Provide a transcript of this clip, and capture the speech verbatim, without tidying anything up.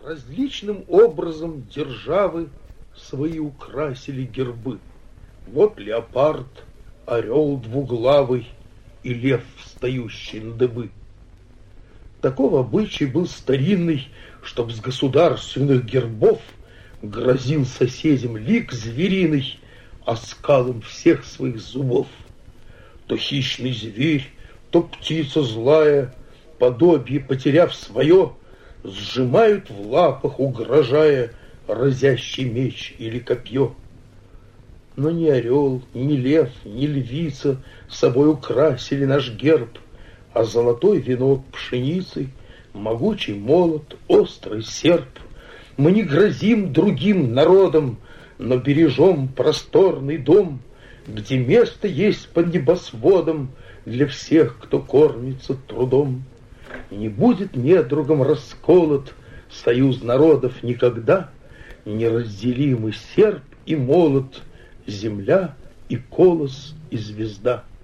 Различным образом державы свои украсили гербы. Вот леопард, орел двуглавый и лев, встающий на дыбы. Таков обычай был старинный, чтоб с государственных гербов грозил соседям лик звериный оскалом всех своих зубов. То хищный зверь, то птица злая, подобие потеряв свое, сжимают в лапах, угрожая, разящий меч или копье. Но ни орел, ни лев, ни львица собой украсили наш герб, а золотой венок пшеницы, могучий молот, острый серп. Мы не грозим другим народам, но бережем просторный дом, где место есть под небосводом для всех, кто кормится трудом. Не будет недругом расколот союз народов никогда, неразделимый серп и молот, земля и колос и звезда.